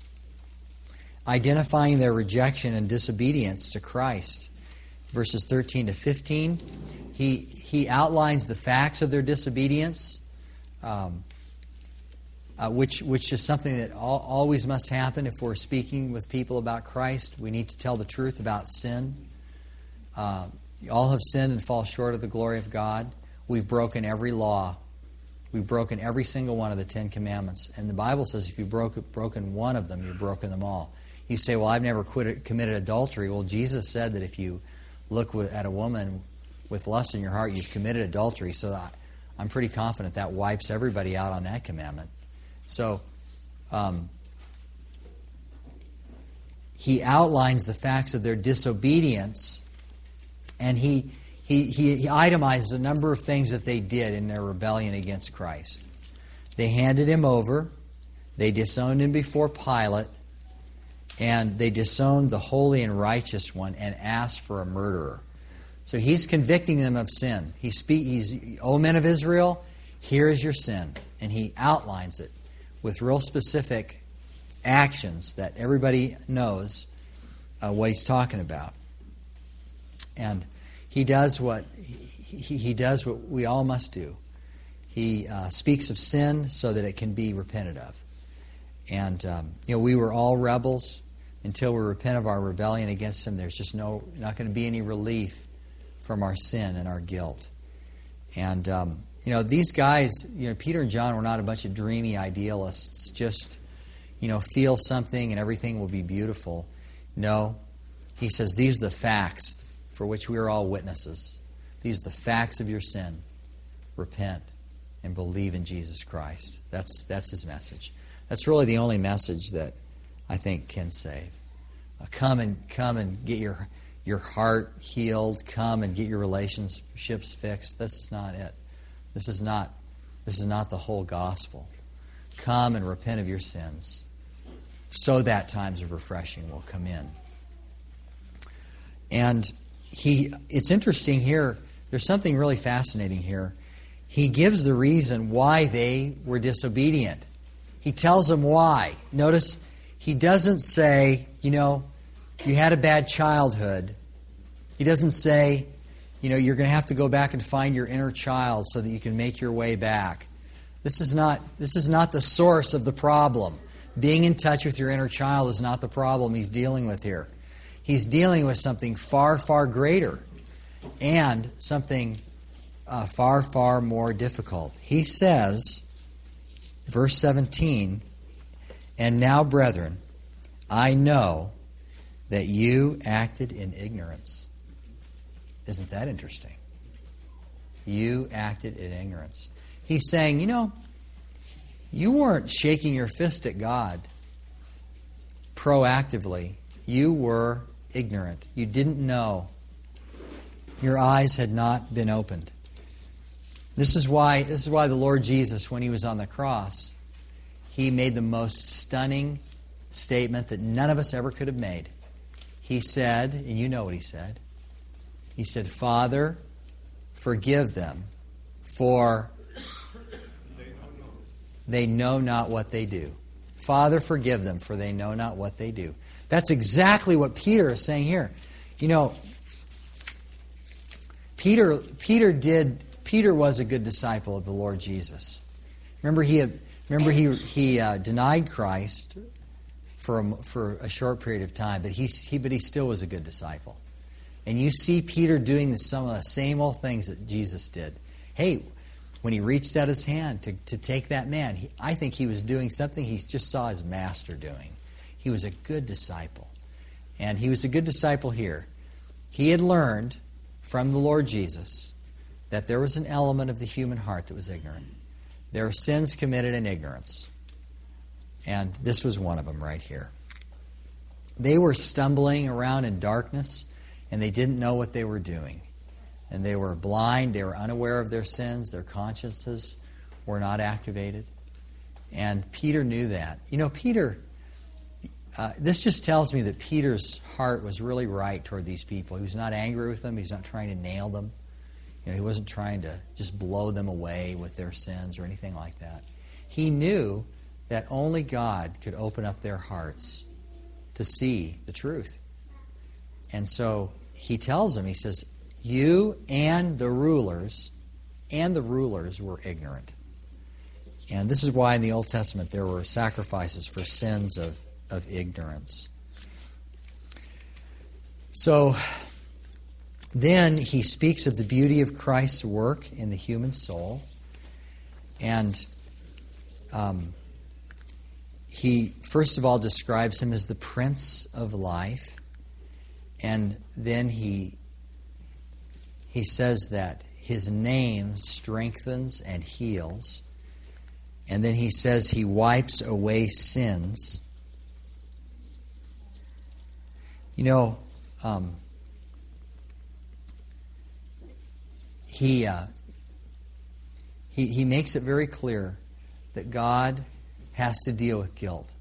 identifying their rejection and disobedience to Christ. Verses thirteen to fifteen, he he outlines the facts of their disobedience, um, uh, which which is something that all, always must happen if we're speaking with people about Christ. We need to tell the truth about sin. Uh, all have sinned and fall short of the glory of God. We've broken every law. We've broken every single one of the Ten Commandments. And the Bible says if you've broke, broken one of them, you've broken them all. You say, well, I've never quit, committed adultery. Well, Jesus said that if you look at a woman with lust in your heart, you've committed adultery. So I, I'm pretty confident that wipes everybody out on that commandment. So um, He outlines the facts of their disobedience, and he, he, he, he itemizes a number of things that they did in their rebellion against Christ. They handed Him over. They disowned Him before Pilate. And they disowned the holy and righteous one and asked for a murderer. So He's convicting them of sin. He speak, he's, O men of Israel, here is your sin. And He outlines it with real specific actions that everybody knows uh, what He's talking about. And He does what he, he does what we all must do. He uh, speaks of sin so that it can be repented of. And um, you know, we were all rebels. Until we repent of our rebellion against Him, there's just no not going to be any relief from our sin and our guilt. And um, you know, these guys, you know, Peter and John were not a bunch of dreamy idealists. Just you know, feel something and everything will be beautiful. No, he says these are the facts for which we are all witnesses. These are the facts of your sin. Repent and believe in Jesus Christ. That's that's his message. That's really the only message that I think can save. Uh, come and come and get your your heart healed. Come and get your relationships fixed. This is not it. This is not this is not the whole gospel. Come and repent of your sins, so that times of refreshing will come in. And he, it's interesting here. There's something really fascinating here. He gives the reason why they were disobedient. He tells them why. Notice. He doesn't say, you know, you had a bad childhood. He doesn't say, you know, you're going to have to go back and find your inner child so that you can make your way back. This is not this is not the source of the problem. Being in touch with your inner child is not the problem he's dealing with here. He's dealing with something far, far greater and something uh, far, far more difficult. He says, verse seventeen, and now, brethren, I know that you acted in ignorance. Isn't that interesting? You acted in ignorance. He's saying, you know, you weren't shaking your fist at God proactively. You were ignorant. You didn't know. Your eyes had not been opened. This is why, this is why the Lord Jesus, when he was on the cross, he made the most stunning statement that none of us ever could have made. He said, and you know what he said, he said, Father, forgive them, for they know not what they do. Father, forgive them, for they know not what they do. That's exactly what Peter is saying here. You know, Peter Peter did Peter was a good disciple of the Lord Jesus. Remember he had, remember he he uh, denied Christ for a, for a short period of time, but he he but he still was a good disciple. And you see Peter doing the, some of the same old things that Jesus did. Hey, when he reached out his hand to, to take that man, he, I think he was doing something he just saw his master doing. He was a good disciple. And he was a good disciple here. He had learned from the Lord Jesus that there was an element of the human heart that was ignorant. There are sins committed in ignorance. And this was one of them right here. They were stumbling around in darkness, and they didn't know what they were doing. And they were blind, they were unaware of their sins, their consciences were not activated. And Peter knew that. You know, Peter, uh, this just tells me that Peter's heart was really right toward these people. He was not angry with them, he's not trying to nail them. You know, he wasn't trying to just blow them away with their sins or anything like that. He knew that only God could open up their hearts to see the truth. And so he tells them, he says, you and the rulers, and the rulers were ignorant. And this is why in the Old Testament there were sacrifices for sins of, of ignorance. So then he speaks of the beauty of Christ's work in the human soul. And um, he, first of all, describes him as the Prince of Life. And then he he says that his name strengthens and heals. And then he says he wipes away sins. You know, um, he, uh, he he makes it very clear that God has to deal with guilt.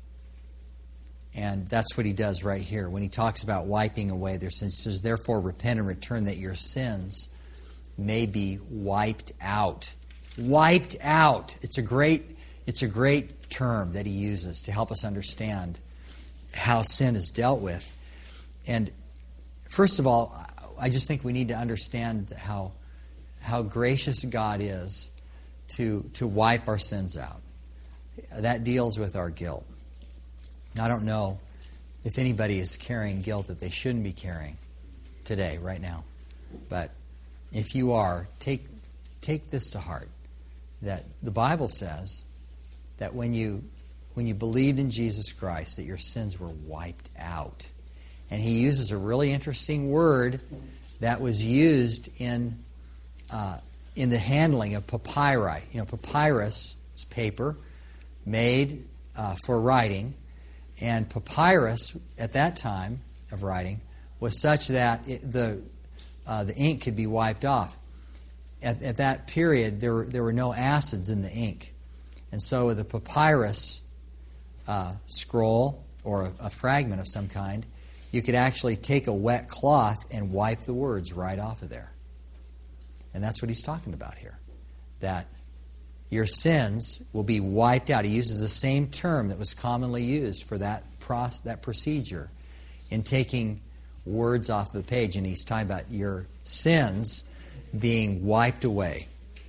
And that's what he does right here. When he talks about wiping away their sins, he says, therefore repent and return that your sins may be wiped out. Wiped out. It's a great, it's a great term that he uses to help us understand how sin is dealt with. And first of all, I just think we need to understand how how gracious God is to to wipe our sins out. That deals with our guilt. I don't know if anybody is carrying guilt that they shouldn't be carrying today, right now. But if you are, take take this to heart, that the Bible says that when you when you believed in Jesus Christ, that your sins were wiped out. And he uses a really interesting word that was used in uh, in the handling of papyri. You know, papyrus is paper made uh, for writing. And papyrus, at that time of writing, was such that it, the uh, the ink could be wiped off. At, at that period, there were, there were no acids in the ink. And so the papyrus uh, scroll, or a, a fragment of some kind, you could actually take a wet cloth and wipe the words right off of there. And that's what he's talking about here. That your sins will be wiped out. He uses the same term that was commonly used for that process, that procedure in taking words off the page. And he's talking about your sins being wiped away.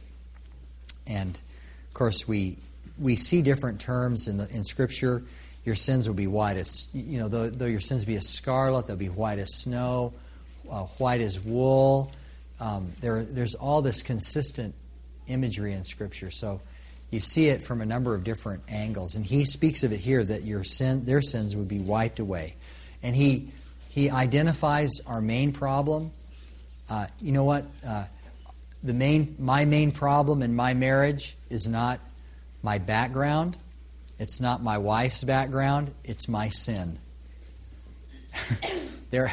And, of course, we we see different terms in the in Scripture. Your sins will be white as, you know, though, though your sins be as scarlet, they'll be white as snow, uh, white as wool. Um, there, there's all this consistent imagery in Scripture. So you see it from a number of different angles. And he speaks of it here, that your sin, their sins would be wiped away. And he he identifies our main problem. Uh, you know what? Uh, the main my main problem in my marriage is not my background. It's not my wife's background. It's my sin. there,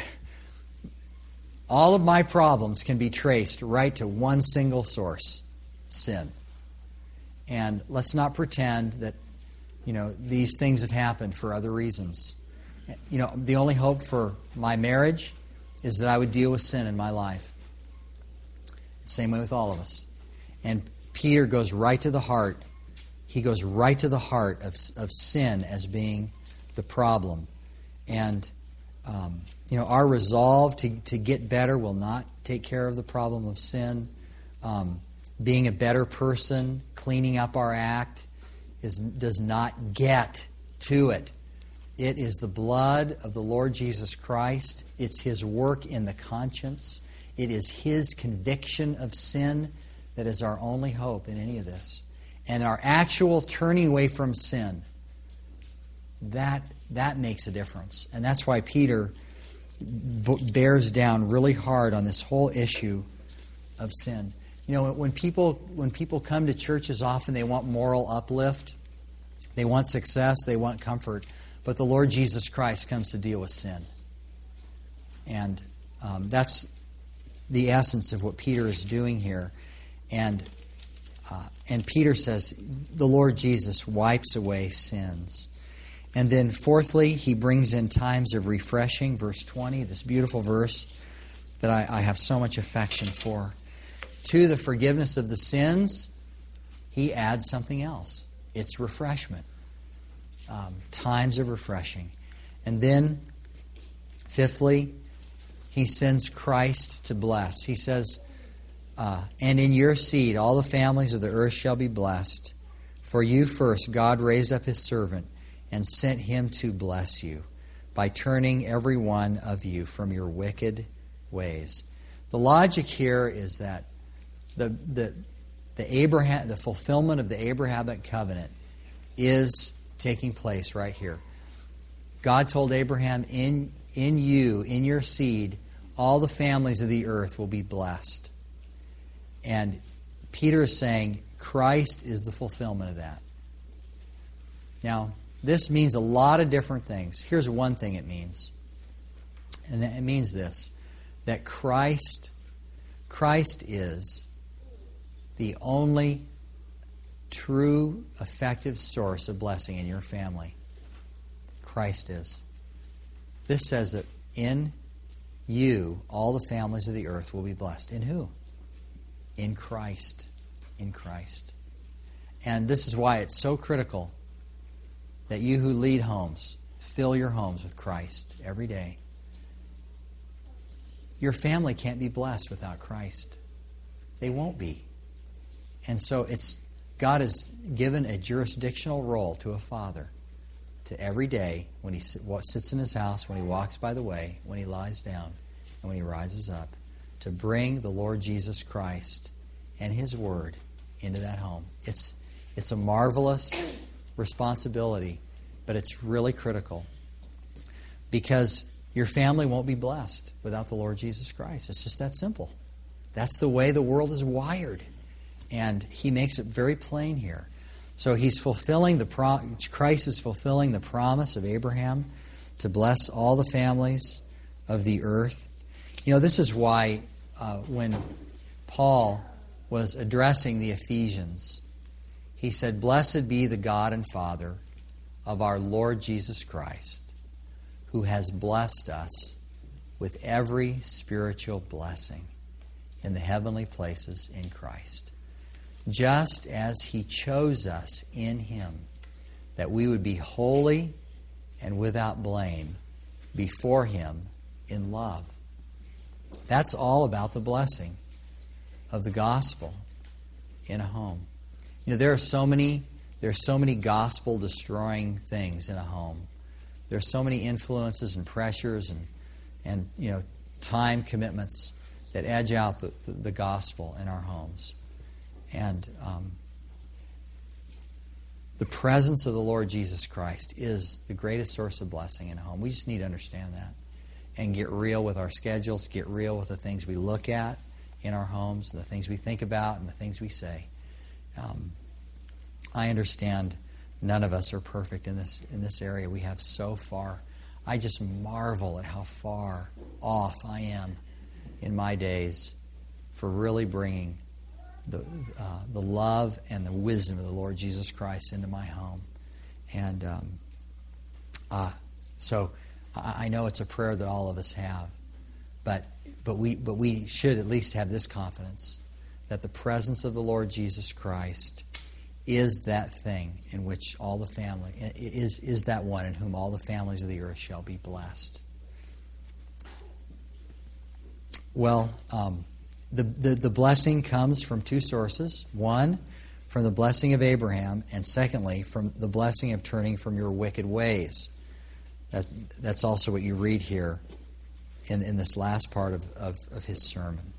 all of my problems can be traced right to one single source: sin. And let's not pretend that, you know, these things have happened for other reasons. You know, the only hope for my marriage is that I would deal with sin in my life. Same way with all of us. And Peter goes right to the heart. He goes right to the heart of, of sin as being the problem. And, um, you know, our resolve to, to get better will not take care of the problem of sin. Um, being a better person, cleaning up our act, is, does not get to it. It is the blood of the Lord Jesus Christ. It's His work in the conscience. It is His conviction of sin that is our only hope in any of this. And our actual turning away from sin, that, that makes a difference. And that's why Peter bears down really hard on this whole issue of sin. You know, when people when people come to churches, often they want moral uplift, they want success, they want comfort. But the Lord Jesus Christ comes to deal with sin. And um, that's the essence of what Peter is doing here. And uh, and Peter says, the Lord Jesus wipes away sins. And then fourthly, he brings in times of refreshing, verse twenty, this beautiful verse that I, I have so much affection for. To the forgiveness of the sins, he adds something else. It's refreshment. Um, times of refreshing. And then, fifthly, he sends Christ to bless. He says, uh, and in your seed all the families of the earth shall be blessed. For you first God raised up His servant and sent him to bless you by turning every one of you from your wicked ways. The logic here is that the the the Abraham the fulfillment of the Abrahamic covenant is taking place right here. God told Abraham, in in you, in your seed, all the families of the earth will be blessed. And Peter is saying Christ is the fulfillment of that. Now, this means a lot of different things. Here's one thing it means. And it means this, that Christ, Christ is the only true, effective source of blessing in your family. Christ is. This says that in you, all the families of the earth will be blessed. In who? In Christ. In Christ. And this is why it's so critical that you who lead homes, fill your homes with Christ every day. Your family can't be blessed without Christ. They won't be. And so it's God has given a jurisdictional role to a father to every day when he sits in his house, when he walks by the way, when he lies down, and when he rises up, to bring the Lord Jesus Christ and His Word into that home. It's it's a marvelous responsibility, but it's really critical because your family won't be blessed without the Lord Jesus Christ. It's just that simple. That's the way the world is wired. And he makes it very plain here. So he's fulfilling the pro- Christ is fulfilling the promise of Abraham to bless all the families of the earth. You know, this is why uh, when Paul was addressing the Ephesians, he said, "Blessed be the God and Father of our Lord Jesus Christ, who has blessed us with every spiritual blessing in the heavenly places in Christ, just as He chose us in Him, that we would be holy and without blame before Him in love." That's all about the blessing of the gospel in a home. You know, there are so many there are so many gospel destroying things in a home. There are so many influences and pressures and and you know time commitments that edge out the, the, the gospel in our homes. And um, the presence of the Lord Jesus Christ is the greatest source of blessing in a home. We just need to understand that and get real with our schedules, get real with the things we look at in our homes, the things we think about, and the things we say. Um, I understand none of us are perfect in this in this area. We have so far. I just marvel at how far off I am in my days for really bringing the uh, the love and the wisdom of the Lord Jesus Christ into my home. And um, uh, so I, I know it's a prayer that all of us have, but but we but we should at least have this confidence that the presence of the Lord Jesus Christ is that thing in which all the family is is that one in whom all the families of the earth shall be blessed. Well, um, the, the the blessing comes from two sources. One, from the blessing of Abraham, and secondly, from the blessing of turning from your wicked ways. That that's also what you read here in in this last part of, of, of his sermon.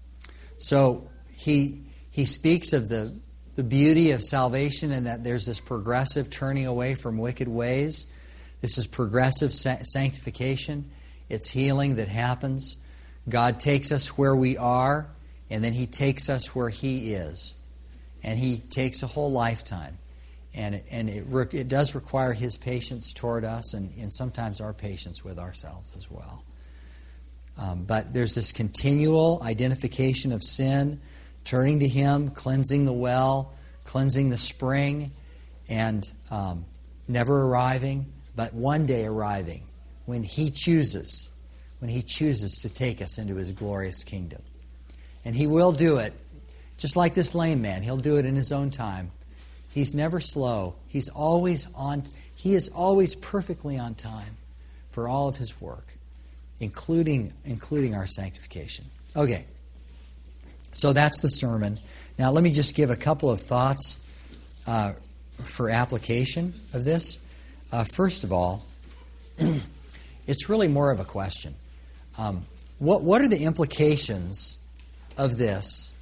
So he he speaks of the the beauty of salvation and that there's this progressive turning away from wicked ways. This is progressive sanctification. It's healing that happens. God takes us where we are, and then He takes us where He is. And He takes a whole lifetime. And it, and it, it does require His patience toward us and, and sometimes our patience with ourselves as well. Um, but there's this continual identification of sin, turning to Him, cleansing the well, cleansing the spring, and um, never arriving, but one day arriving when He chooses, when He chooses to take us into His glorious kingdom. And He will do it, just like this lame man. He'll do it in His own time. He's never slow. He's always on. He is always perfectly on time for all of His work, including including our sanctification. Okay. So that's the sermon. Now let me just give a couple of thoughts uh, for application of this. Uh, first of all, it's really more of a question. Um, what what are the implications of this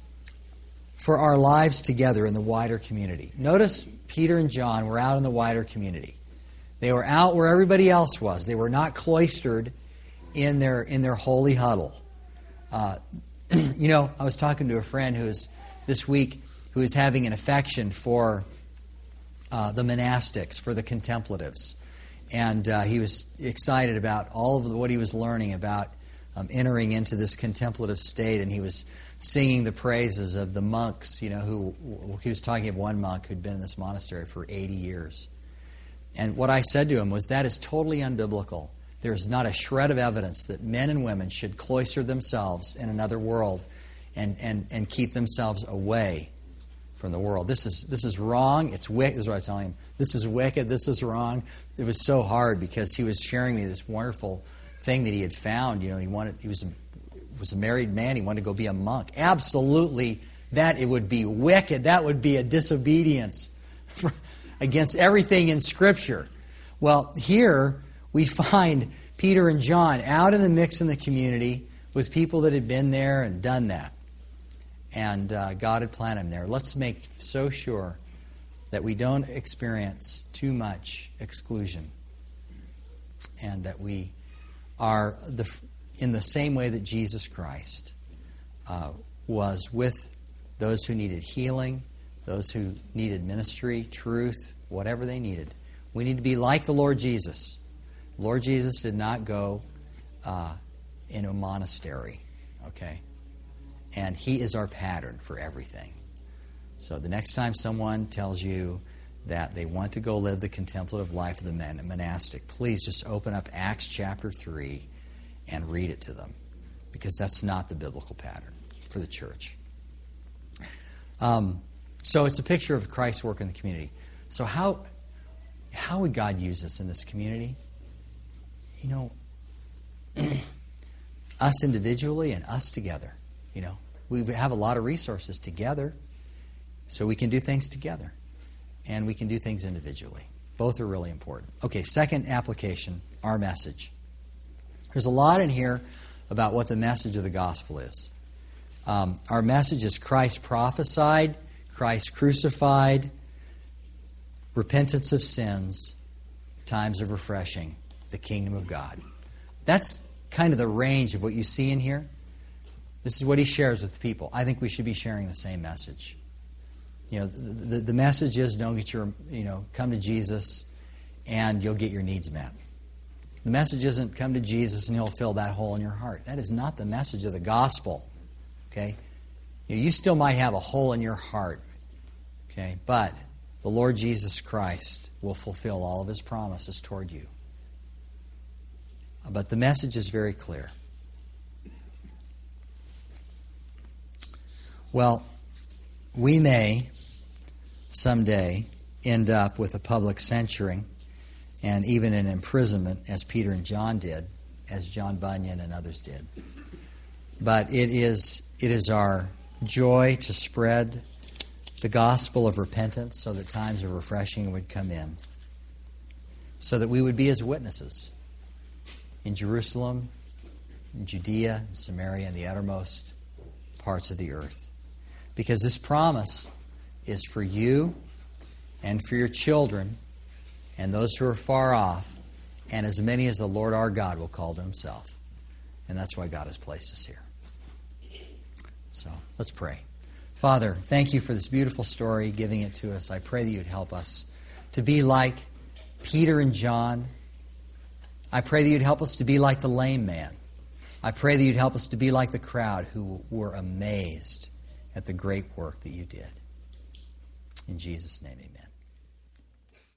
for our lives together in the wider community? Notice Peter and John were out in the wider community. They were out where everybody else was. They were not cloistered in their in their holy huddle. Uh, You know, I was talking to a friend who is this week who is having an affection for uh, the monastics, for the contemplatives, and uh, he was excited about all of what he was learning about um, entering into this contemplative state, and he was singing the praises of the monks. You know, who he was talking of one monk who'd been in this monastery for eighty years, and what I said to him was that is totally unbiblical. There's not a shred of evidence that men and women should cloister themselves in another world and, and, and keep themselves away from the world. This is this is wrong. It's wicked. This is what I was telling him. This is wicked. This is wrong. It was so hard because he was sharing me this wonderful thing that he had found. You know, he wanted. He was a, was a married man. He wanted to go be a monk. Absolutely, that it would be wicked. That would be a disobedience for, against everything in Scripture. Well, here we find Peter and John out in the mix in the community with people that had been there and done that. And uh, God had planted them there. Let's make so sure that we don't experience too much exclusion and that we are the, in the same way that Jesus Christ uh, was with those who needed healing, those who needed ministry, truth, whatever they needed. We need to be like the Lord Jesus. Lord Jesus did not go uh, in a monastery, okay? And He is our pattern for everything. So the next time someone tells you that they want to go live the contemplative life of the monastic, please just open up Acts chapter three and read it to them, because that's not the biblical pattern for the church. Um, so it's a picture of Christ's work in the community. So how how would God use us in this community? You know, us individually and us together. You know, we have a lot of resources together, so we can do things together. And we can do things individually. Both are really important. Okay, second application, our message. There's a lot in here about what the message of the gospel is. Um, our message is Christ prophesied, Christ crucified, repentance of sins, times of refreshing, the kingdom of God. That's kind of the range of what you see in here. This is what he shares with people. I think we should be sharing the same message. You know, the, the, the message is don't get your, you know, come to Jesus and you'll get your needs met. The message isn't come to Jesus and he'll fill that hole in your heart. That is not the message of the gospel. Okay? You know, you still might have a hole in your heart. Okay? But the Lord Jesus Christ will fulfill all of his promises toward you. But the message is very clear. Well, we may someday end up with a public censuring and even an imprisonment, as Peter and John did, as John Bunyan and others did. But it is it is our joy to spread the gospel of repentance so that times of refreshing would come in, so that we would be his witnesses in Jerusalem, in Judea, in Samaria, and the uttermost parts of the earth. Because this promise is for you and for your children and those who are far off, and as many as the Lord our God will call to himself. And that's why God has placed us here. So, let's pray. Father, thank you for this beautiful story, giving it to us. I pray that you'd help us to be like Peter and John. I pray that you'd help us to be like the lame man. I pray that you'd help us to be like the crowd who were amazed at the great work that you did. In Jesus' name, amen.